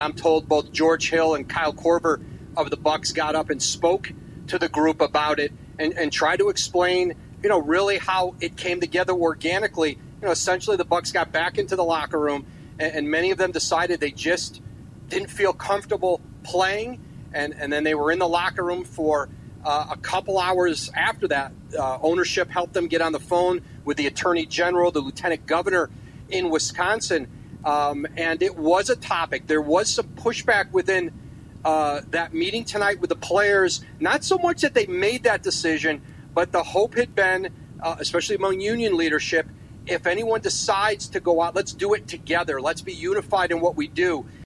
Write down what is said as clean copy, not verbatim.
I'm told both George Hill and Kyle Korver of the Bucks got up and spoke to the group about it and tried to explain, really how it came together organically. Essentially the Bucks got back into the locker room and many of them decided they just didn't feel comfortable playing. And then they were in the locker room for a couple hours after that. Ownership helped them get on the phone with the Attorney General, the Lieutenant Governor in Wisconsin. And it was a topic. There was some pushback within that meeting tonight with the players. Not so much that they made that decision, but the hope had been, especially among union leadership, if anyone decides to go out, let's do it together. Let's be unified in what we do.